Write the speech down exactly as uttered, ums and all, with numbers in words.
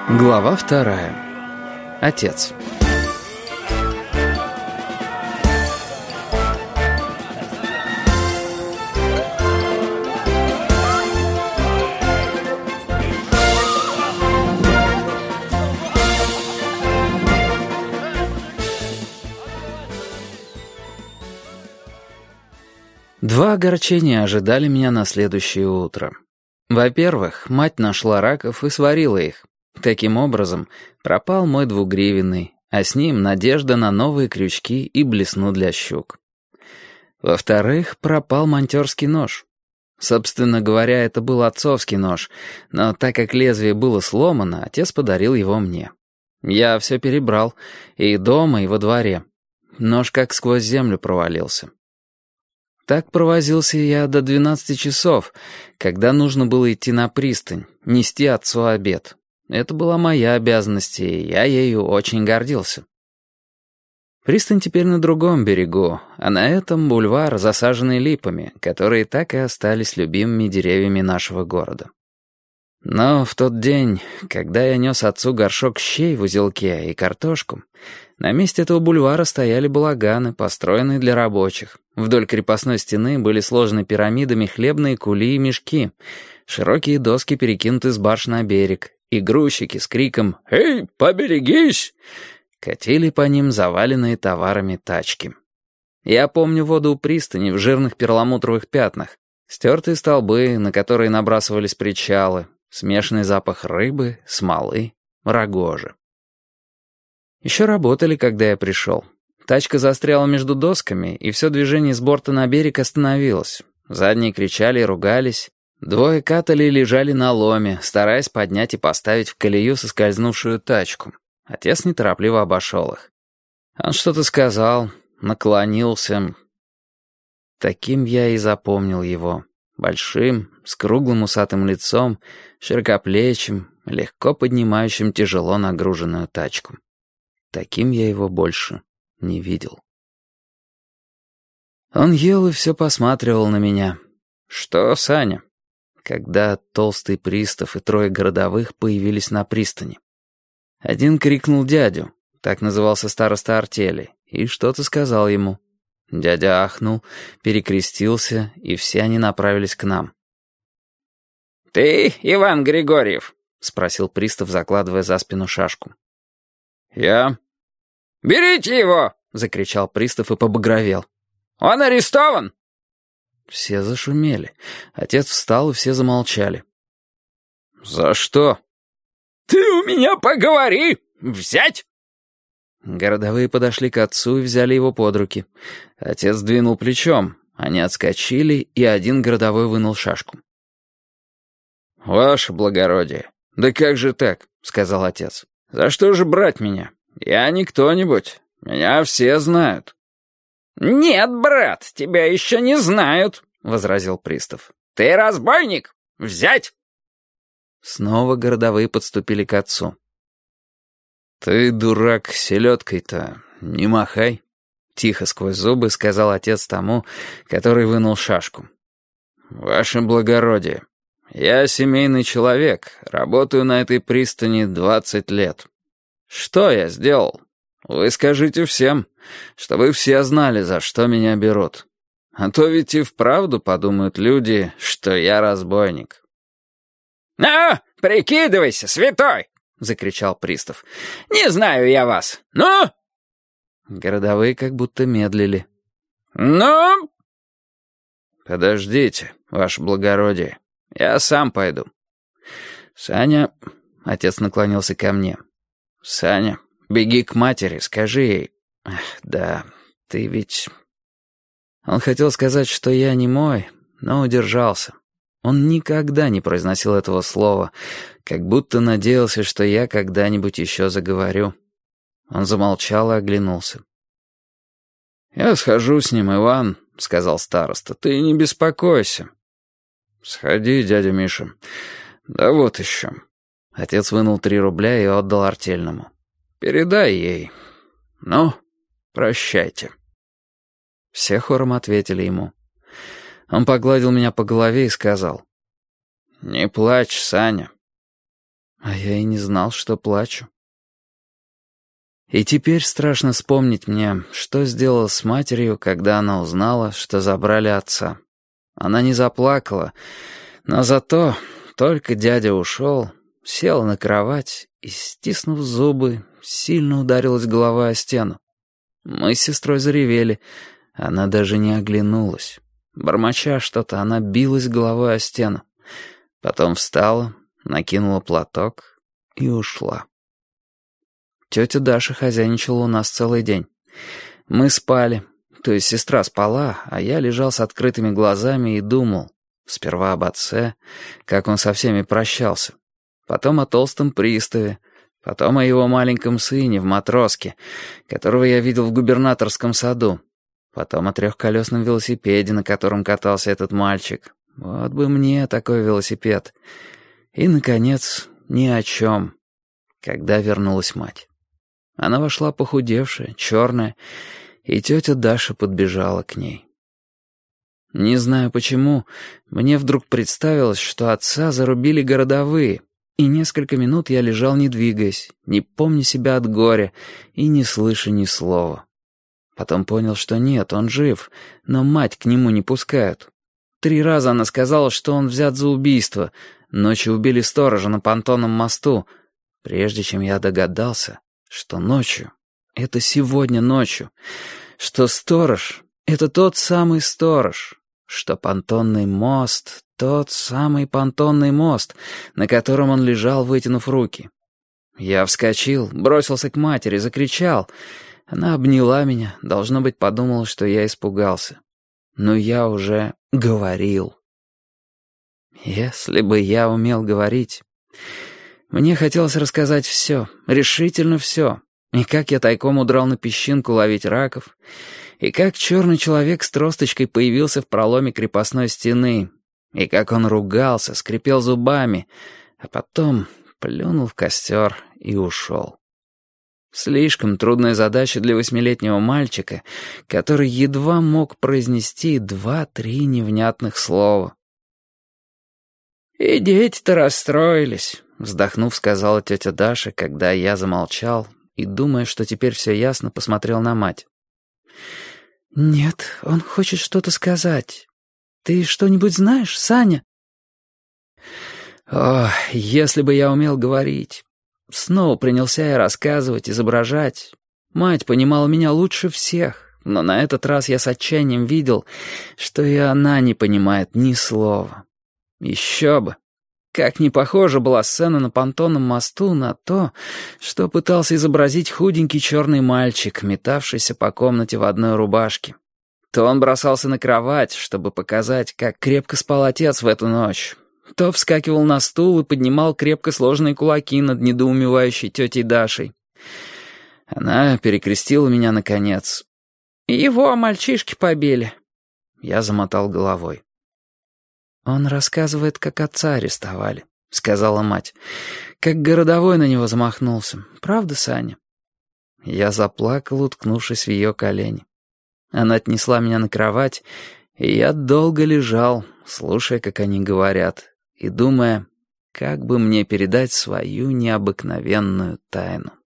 Глава вторая. Отец. Два огорчения ожидали меня на следующее утро. Во-первых, мать нашла раков и сварила их. Таким образом, пропал мой двугривенный, а с ним надежда на новые крючки и блесну для щук. Во-вторых, пропал монтёрский нож. Собственно говоря, это был отцовский нож, но так как лезвие было сломано, отец подарил его мне. Я все перебрал, и дома, и во дворе. Нож как сквозь землю провалился. Так провозился я до двенадцати часов, когда нужно было идти на пристань, нести отцу обед. Это была моя обязанность, и я ею очень гордился. Пристань теперь на другом берегу, а на этом бульвар, засаженный липами, которые так и остались любимыми деревьями нашего города. Но в тот день, когда я нес отцу горшок щей в узелке и картошку, на месте этого бульвара стояли балаганы, построенные для рабочих. Вдоль крепостной стены были сложены пирамидами хлебные кули и мешки, широкие доски перекинуты с барж на берег, и грузчики с криком «Эй, поберегись!» катили по ним заваленные товарами тачки. Я помню воду у пристани в жирных перламутровых пятнах, стертые столбы, на которые набрасывались причалы, смешанный запах рыбы, смолы, рогожи. Еще работали, когда я пришел. Тачка застряла между досками, и все движение с борта на берег остановилось. Задние кричали и ругались. Двое катали и лежали на ломе, стараясь поднять и поставить в колею соскользнувшую тачку. Отец неторопливо обошел их. Он что-то сказал, наклонился. Таким я и запомнил его. Большим, с круглым усатым лицом, широкоплечим, легко поднимающим тяжело нагруженную тачку. Таким я его больше не видел. Он ел и все посматривал на меня. «Что, Саня?» Когда толстый пристав и трое городовых появились на пристани. Один крикнул дядю, так назывался староста артели, и что-то сказал ему. Дядя ахнул, перекрестился, и все они направились к нам. «Ты Иван Григорьев?» — спросил пристав, закладывая за спину шашку. «Я». «Берите его!» — закричал пристав и побагровел. «Он арестован!» Все зашумели. Отец встал, и все замолчали. «За что?» «Ты у меня поговори! Взять!» Городовые подошли к отцу и взяли его под руки. Отец двинул плечом. Они отскочили, и один городовой вынул шашку. «Ваше благородие, да как же так?» — сказал отец. «За что же брать меня? Я не кто-нибудь. Меня все знают». «Нет, брат, тебя еще не знают», — возразил пристав. «Ты разбойник! Взять!» Снова городовые подступили к отцу. «Ты, дурак, селедкой-то не махай», — тихо сквозь зубы сказал отец тому, который вынул шашку. «Ваше благородие, я семейный человек, работаю на этой пристани двадцать лет. Что я сделал? Вы скажите всем, чтобы все знали, за что меня берут. А то ведь и вправду подумают люди, что я разбойник». «Ну, прикидывайся, святой!» — закричал пристав. «Не знаю я вас. Ну?» Городовые как будто медлили. «Ну?» «Подождите, ваше благородие, я сам пойду. Саня...» — отец наклонился ко мне. «Саня, беги к матери, скажи ей... Ах, да, ты ведь...» Он хотел сказать, что я не мой, но удержался. Он никогда не произносил этого слова, как будто надеялся, что я когда-нибудь еще заговорю. Он замолчал и оглянулся. «Я схожу с ним, Иван», — сказал староста, — «ты не беспокойся». «Сходи, дядя Миша. Да вот еще». Отец вынул три рубля и отдал артельному. «Передай ей. Ну, прощайте». Все хором ответили ему. Он погладил меня по голове и сказал: «Не плачь, Саня». А я и не знал, что плачу. И теперь страшно вспомнить мне, что сделала с матерью, когда она узнала, что забрали отца. Она не заплакала, но зато, только дядя ушел, села на кровать и, стиснув зубы, сильно ударилась головой о стену. Мы с сестрой заревели, она даже не оглянулась. Бормоча что-то, она билась головой о стену. Потом встала, накинула платок и ушла. Тетя Даша хозяйничала у нас целый день. Мы спали, то есть сестра спала, а я лежал с открытыми глазами и думал. Сперва об отце, как он со всеми прощался. Потом о толстом приставе. Потом о его маленьком сыне в матроске, которого я видел в губернаторском саду. Потом о трехколесном велосипеде, на котором катался этот мальчик. Вот бы мне такой велосипед. И, наконец, ни о чем, когда вернулась мать. Она вошла похудевшая, черная, и тетя Даша подбежала к ней. Не знаю почему, мне вдруг представилось, что отца зарубили городовые, и несколько минут я лежал, не двигаясь, не помня себя от горя и не слыша ни слова. Потом понял, что нет, он жив, но мать к нему не пускают. Три раза она сказала, что он взят за убийство. Ночью убили сторожа на понтонном мосту, прежде чем я догадался, что ночью — это сегодня ночью, что сторож — это тот самый сторож, что понтонный мост — тот самый понтонный мост, на котором он лежал, вытянув руки. Я вскочил, бросился к матери, закричал. Она обняла меня, должно быть, подумала, что я испугался. Но я уже говорил. Если бы я умел говорить... Мне хотелось рассказать все, решительно все. И как я тайком удрал на песчинку ловить раков, и как черный человек с тросточкой появился в проломе крепостной стены, и как он ругался, скрипел зубами, а потом плюнул в костер и ушел. Слишком трудная задача для восьмилетнего мальчика, который едва мог произнести два-три невнятных слова. «И дети-то расстроились», — вздохнув, сказала тетя Даша, когда я замолчал и, думая, что теперь все ясно, посмотрел на мать. «Нет, он хочет что-то сказать. Ты что-нибудь знаешь, Саня?» О, если бы я умел говорить. Снова принялся я рассказывать, изображать. Мать понимала меня лучше всех, но на этот раз я с отчаянием видел, что и она не понимает ни слова. Еще бы! Как не похожа была сцена на понтонном мосту на то, что пытался изобразить худенький черный мальчик, метавшийся по комнате в одной рубашке. То он бросался на кровать, чтобы показать, как крепко спал отец в эту ночь, то вскакивал на стул и поднимал крепко сложенные кулаки над недоумевающей тетей Дашей. Она перекрестила меня наконец. «Его мальчишки побили». Я замотал головой. «Он рассказывает, как отца арестовали», — сказала мать. «Как городовой на него замахнулся. Правда, Саня?» Я заплакал, уткнувшись в ее колени. Она отнесла меня на кровать, и я долго лежал, слушая, как они говорят, и думая, как бы мне передать свою необыкновенную тайну.